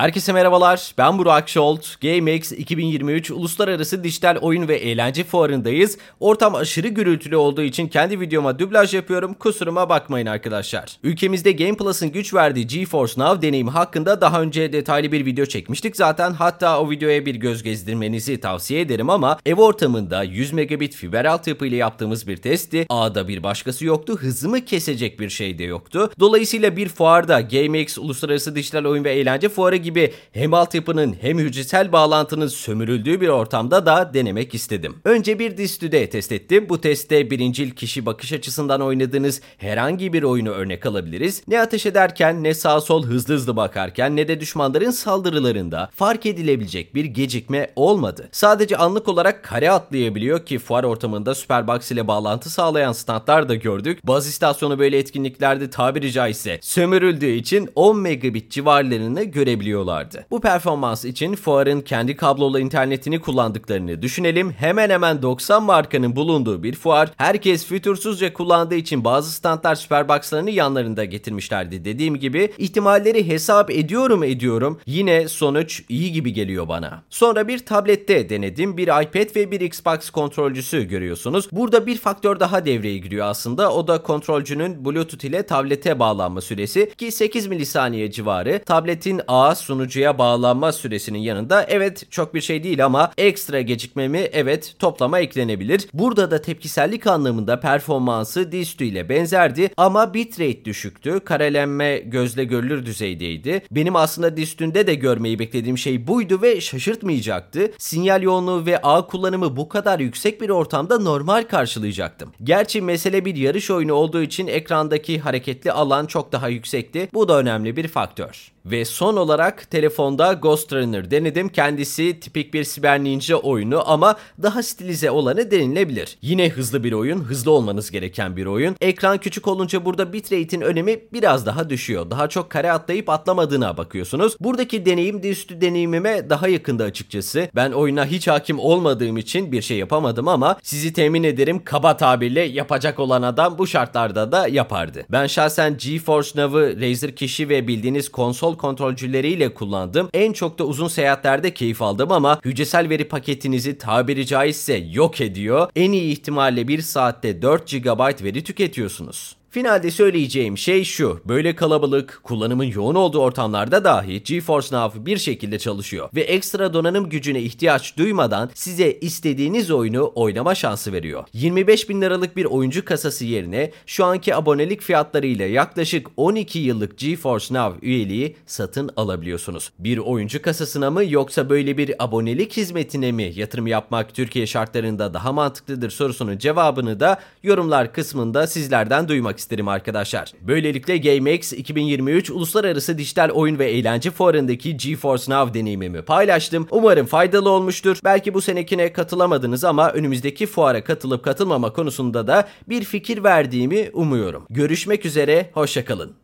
Herkese merhabalar, ben Burak Şolt. GameX 2023 Uluslararası Dijital Oyun ve Eğlence Fuarı'ndayız. Ortam aşırı gürültülü olduğu için kendi videoma dublaj yapıyorum, kusuruma bakmayın arkadaşlar. Ülkemizde Game Plus'ın güç verdiği GeForce Now deneyimi hakkında daha önce detaylı bir video çekmiştik zaten. Hatta o videoya bir göz gezdirmenizi tavsiye ederim ama ev ortamında 100 megabit fiber altyapı ile yaptığımız bir testti. Ağda bir başkası yoktu, hızımı kesecek bir şey de yoktu. Dolayısıyla bir fuarda GameX Uluslararası Dijital Oyun ve Eğlence Fuarı gibi hem altyapının hem hücresel bağlantının sömürüldüğü bir ortamda da denemek istedim. Önce bir distüde test ettim. Bu testte birincil kişi bakış açısından oynadığınız herhangi bir oyunu örnek alabiliriz. Ne ateş ederken, ne sağa sol hızlı bakarken, ne de düşmanların saldırılarında fark edilebilecek bir gecikme olmadı. Sadece anlık olarak kare atlayabiliyor ki fuar ortamında Superbox ile bağlantı sağlayan standlar da gördük. Baz istasyonu böyle etkinliklerde tabiri caizse sömürüldüğü için 10 megabit civarlarını görebiliyorlardı. Bu performans için fuarın kendi kablolu internetini kullandıklarını düşünelim. Hemen hemen 90 markanın bulunduğu bir fuar. Herkes fütursuzca kullandığı için bazı standlar Superbox'larını yanlarında getirmişlerdi. Dediğim gibi ihtimalleri hesap ediyorum. Yine sonuç iyi gibi geliyor bana. Sonra bir tablette denedim. Bir iPad ve bir Xbox kontrolcüsü görüyorsunuz. Burada bir faktör daha devreye giriyor aslında. O da kontrolcünün Bluetooth ile tablete bağlanma süresi ki 8 milisaniye civarı. Tabletin ağ sunucuya bağlanma süresinin yanında evet çok bir şey değil ama ekstra gecikmemi evet toplama eklenebilir. Burada da tepkisellik anlamında performansı distü ile benzerdi ama bitrate düşüktü. Karelenme gözle görülür düzeydeydi. Benim aslında distünde de görmeyi beklediğim şey buydu ve şaşırtmayacaktı. Sinyal yoğunluğu ve ağ kullanımı bu kadar yüksek bir ortamda normal karşılayacaktım. Gerçi mesele bir yarış oyunu olduğu için ekrandaki hareketli alan çok daha yüksekti. Bu da önemli bir faktör. Ve son olarak telefonda Ghost Runner denedim. Kendisi tipik bir siber ninja oyunu ama daha stilize olanı denilebilir. Yine hızlı bir oyun, hızlı olmanız gereken bir oyun. Ekran küçük olunca burada bitrate'in önemi biraz daha düşüyor. Daha çok kare atlayıp atlamadığına bakıyorsunuz. Buradaki deneyim dizüstü deneyimime daha yakında açıkçası. Ben oyuna hiç hakim olmadığım için bir şey yapamadım ama sizi temin ederim kaba tabirle yapacak olan adam bu şartlarda da yapardı. Ben şahsen GeForce Now'ı Razer Kishi ve bildiğiniz konsol kontrolcüleriyle kullandım. En çok da uzun seyahatlerde keyif aldım ama hücresel veri paketinizi tabiri caizse yok ediyor. En iyi ihtimalle bir saatte 4 GB veri tüketiyorsunuz. Finalde söyleyeceğim şey şu. Böyle kalabalık, kullanımın yoğun olduğu ortamlarda dahi GeForce Now bir şekilde çalışıyor ve ekstra donanım gücüne ihtiyaç duymadan size istediğiniz oyunu oynama şansı veriyor. 25 bin liralık bir oyuncu kasası yerine şu anki abonelik fiyatlarıyla yaklaşık 12 yıllık GeForce Now üyeliği satın alabiliyorsunuz. Bir oyuncu kasasına mı yoksa böyle bir abonelik hizmetine mi yatırım yapmak Türkiye şartlarında daha mantıklıdır sorusunun cevabını da yorumlar kısmında sizlerden duymak isterim arkadaşlar. Böylelikle GameX 2023 Uluslararası Dijital Oyun ve Eğlence Fuarı'ndaki GeForce Now deneyimimi paylaştım. Umarım faydalı olmuştur. Belki bu senekine katılamadınız ama önümüzdeki fuara katılıp katılmama konusunda da bir fikir verdiğimi umuyorum. Görüşmek üzere, hoşça kalın.